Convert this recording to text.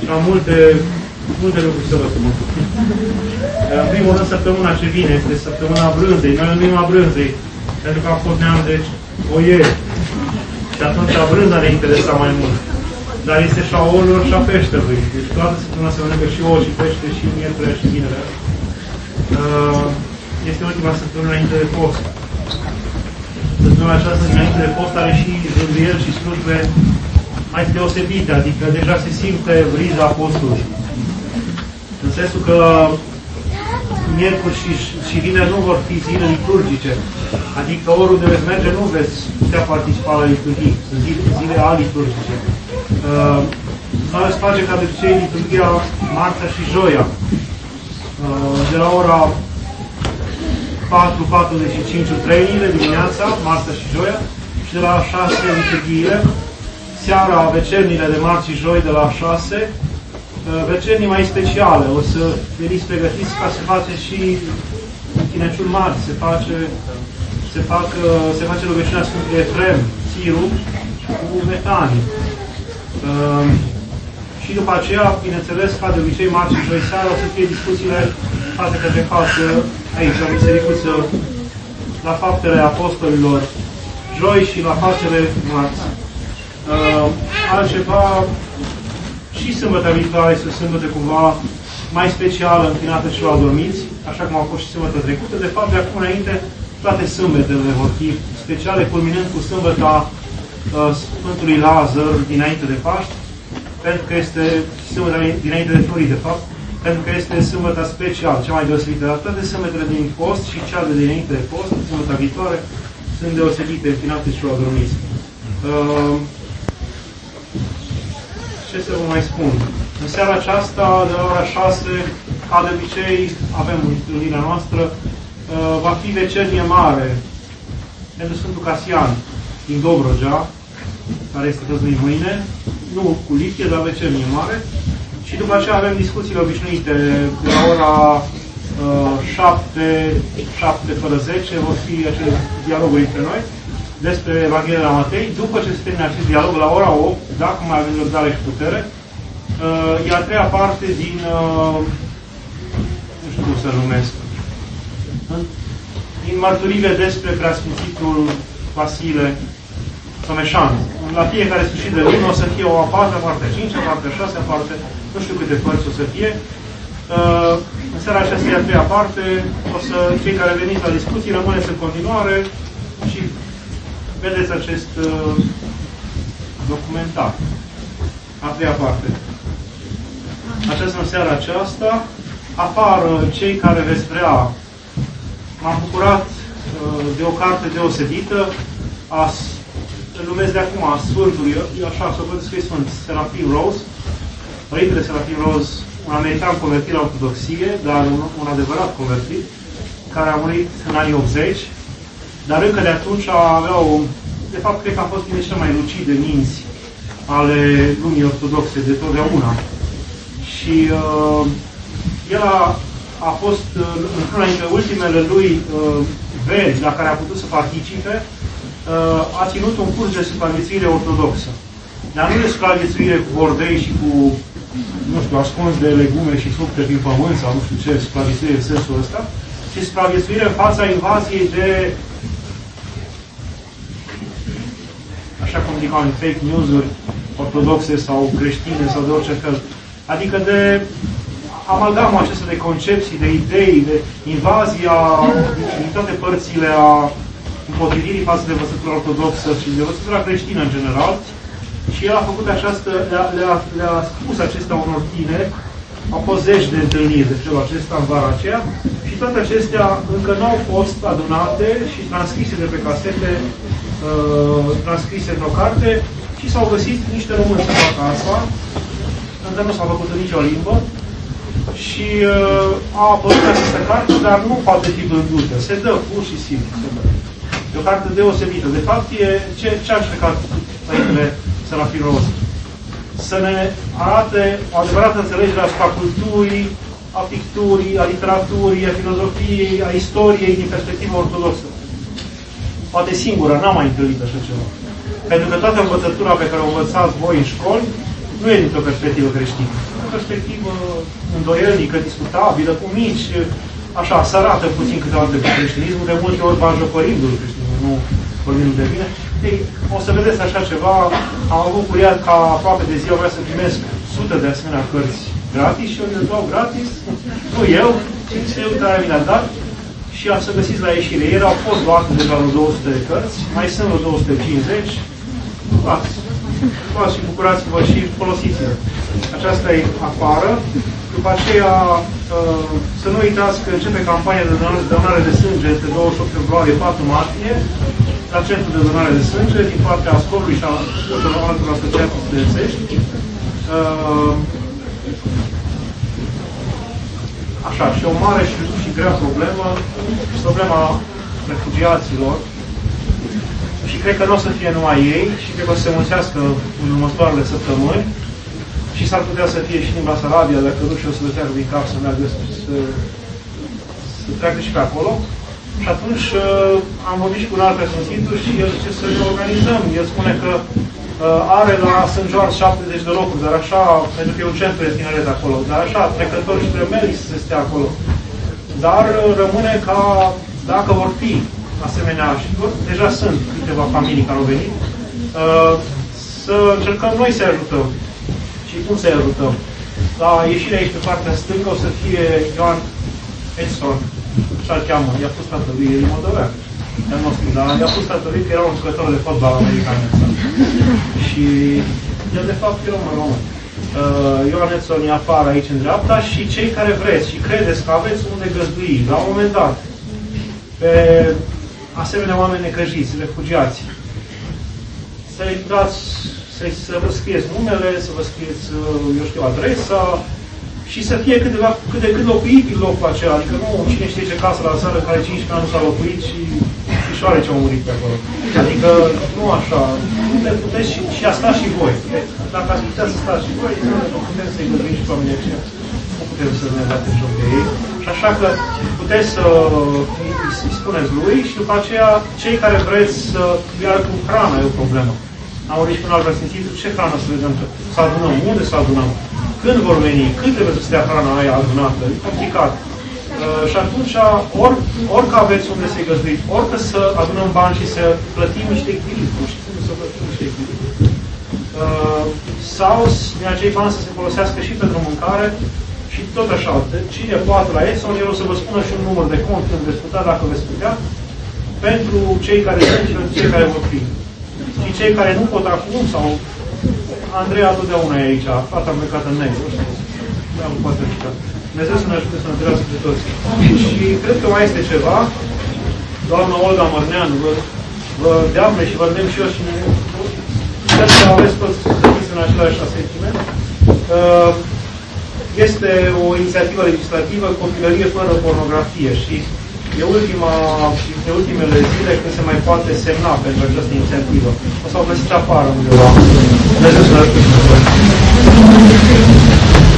Și am multe lucruri să vă spun. În primul rând, săptămâna ce vine este săptămâna brânzei. Noi numim a brânzei, pentru că am fost neam de oieri. Și atunci brânza ne interesa mai mult. Dar este și a ouălor și a peștelui. Deci toată săptămâna se mănâncă și ouă, și pește, și miercurea, și vinerea. Este ultima săptămână înainte de post. Săptămâna aceasta înainte de post are și rânduieli și slujbe mai deosebite, adică deja se simte briza postului. În sensul că miercuri și vineri nu vor fi zile liturgice. Adică oriunde veți merge nu veți putea participa la liturghii. Sunt zile aliturgice. Noi veți face ca de obicei liturghia marțea și joia. De la ora 4:45 trăinile dimineața, marțea și joia, și de la 6 liturghiile. Seara, vecernile de marți și joi de la 6, vecernii mai speciale. O să veniți pregătiți ca să faceți și închinăciuni mari. Se face rugăciunea Sfântului Efrem, Țiru, cu metanii. Și după aceea, bineînțeles, ca de obicei, marți și joi seara, o să fie discuțiile față către față aici, la bisericuță, la faptele apostolilor joi și la faptele marți. Altceva, și sâmbătă viitoare este o sâmbătă cumva mai specială, închinată și la dormiți, așa cum a fost și sâmbătă trecută. De fapt, de acum înainte, toate sâmbetele vor fi speciale, culminând cu sâmbăta Sfântului Lazar dinainte de Paști, pentru că este sâmbăta dinainte de Florii, de fapt, pentru că este sâmbăta specială, cea mai deosebită. Dar toate sâmbetele din post și cea de dinainte de post, sâmbăta viitoare, sunt deosebite, închinate și la dormiți. Ce să vă mai spun? În seara aceasta, de la ora 6, ca de obicei, avem întâlnirea noastră, va fi vecernie mare pentru Sfântul Casian din Dobrogea, care este găzduit mâine, nu cu lichie, dar vecernie mare. Și după aceea avem discuțiile obișnuite de la ora 7 fără 10, vor fi acele dialoguri între noi despre Evanghelia la Matei. După ce se termină acest dialog, la ora 8, dacă mai avem răbdare și putere, e a treia parte din, nu știu cum să numesc, din mărturile despre Preasfințitul Vasile Someșan. La fiecare sfârșit de lună o să fie o a patra, partea a cincea, partea a șasea, parte, nu știu câte părți o să fie. În seara aceasta e a treia parte, o să, cei care veniți la discuții, rămâneți în continuare și vedeți acest documentar. A treia parte. Aceasta în seara aceasta apar cei care veți vrea. M-am bucurat de o carte deosebită, îl numesc de acum a Sfântului, așa să văd scris Sfânt Serafim Rose, Părintele Serafim Rose, un american convertit la ortodoxie, dar un adevărat convertit, care a murit în anii 80, dar încă de atunci avea de fapt, cred că a fost dintre cele mai lucide minți ale lumii ortodoxe de totdeauna. Și el a fost, într-una dintre ultimele lui veri la care a putut să participe, a ținut un curs de supraviețuire ortodoxă. Dar nu de supraviețuire cu vorbei și cu, nu știu, ascuns de legume și fructe prin pământ sau nu știu ce, supraviețuire în sensul ăsta, ci supraviețuire în fața invaziei de, așa cum zic în fake news-uri ortodoxe sau creștine sau de orice fel. Adică de amalgamul acesta de concepții, de idei, de invazia din toate părțile a împotrivirii față de învățătura ortodoxă și de învățătura creștină în general. Și el a făcut această, le-a spus acestea unor tineri, au fost zeci de întâlniri de felul acesta în vara aceea, și toate acestea încă nu au fost adunate și transcrise de pe casete, transcrise într-o carte, și s-au găsit niște români să facă asta. Încă nu s-a făcut în nicio limbă. Și a apărut această carte, dar nu poate fi vândută. Se dă pur și simplu. E o carte deosebită. De fapt, e ce a încercat Părintele Serafim Rose? Să ne arate o adevărată înțelegere asupra culturii, a picturii, a literaturii, a filozofiei, a istoriei din perspectivă ortodoxă. Poate singură, n-am mai întâlnit așa ceva. Pentru că toată învățătura pe care o învățați voi în școli nu e dintr-o perspectivă creștină. o perspectivă îndoielnică, discutabilă, cu mici, așa, să arată puțin câteodată cu creștinismul, de multe ori banjocorindu-l creștinismul, nu vorbindu de bine. Ei, o să vedeți așa ceva, am avut curiat ca aproape de zi, vreau să primesc sute de asemenea cărți gratis și eu le dau gratis, nu eu, ci cel care mi le-a dat și am să găsiți la ieșire. Ele au fost luate deja vreo 200 de cărți, mai sunt vreo 250, luați și bucurați-vă și folosiți-le. Aceasta e afară. După aceea, să nu uitați că începe campania de donare de sânge între 28 februarie 4 martie la Centrul de Donare de Sânge din partea Ascolului și a altor asociații studențești. Așa, și o mare și grea problemă, problema refugiaților. Și cred că nu o să fie numai ei, și cred că o să se mulțească în următoarele săptămâni. Și s-ar putea să fie și din Basarabia, dacă nu și o să le treacă din cap să meargă să treacă și pe acolo. Și atunci am vorbit și cu un alt preasfințitul și el zice să ne organizăm. El spune că are la St. George 70 de locuri, dar așa, pentru că e un centru de tineret acolo, dar așa, trecători și tremeli să stea acolo. Dar rămâne ca, dacă vor fi asemenea, și deja sunt câteva familii care au venit, să încercăm noi să ajutăm. Și cum să-i ajutăm? La ieșirea aici pe partea stângă o să fie Ioan Edson, așa-l cheamă, i-a fost tatălui, e din Moldovean, e-al nostru, dar i-a fost tatălui că era un jucător de fotbal american. Și el de fapt era un român. Ioan Edson e afară aici în dreapta și cei care vreți și credeți că aveți unde găzdui, la un moment dat, pe asemenea oameni necăjiți, refugiați, să-i dați, să vă scrieți numele, să vă scrieți, eu știu, adresa și să fie cât de cât locuibil locul acela. Adică nu cine știe ce casă la țară care 15 ani nu s-a locuit și fișoare ce au murit pe acolo. Adică nu așa. Puteți și a sta și voi. Dacă ați putea să stați și voi, nu putem să-i găduim și pe oamenii aceia. Nu putem să ne dați joc de ei. Și așa că puteți să îi spuneți lui și după aceea cei care vreți să iar cu hrana e o problemă. Am vorbit și cu un alt preasfințit, ce hrană să le dăm? Să adunăm? Unde să adunăm? Când vor veni? Cât trebuie să stea hrana aia adunată? E complicat. Și atunci, orică aveți unde să-i găzduiți, orică să adunăm bani și să plătim niște echilibri. Știți să plătim niște echilibri. Sau din acei bani să se folosească și pentru mâncare și tot așa. Cine poate la Edson, el o să vă spună și un număr de cont când veți putea, dacă veți putea, pentru cei care sunt și pentru cei care vor fi. Și cei care nu pot acum, sau Andreea totdeauna e aici, fata am plecat în negru, dar nu poate ajuta. Dumnezeu să ne ajute să ne întâlnească pe toți. Și cred că mai este ceva. Doamna Olga Mărneanu, vă deamne și vă îndemn și eu și cred că aveți toți să în același asentiment. Este o inițiativă legislativă, copilărie fără pornografie și e ultimele zile când se mai poate semna pentru această inițiativă. O să o găsiți afară undeva. Dumnezeu să ne ajute.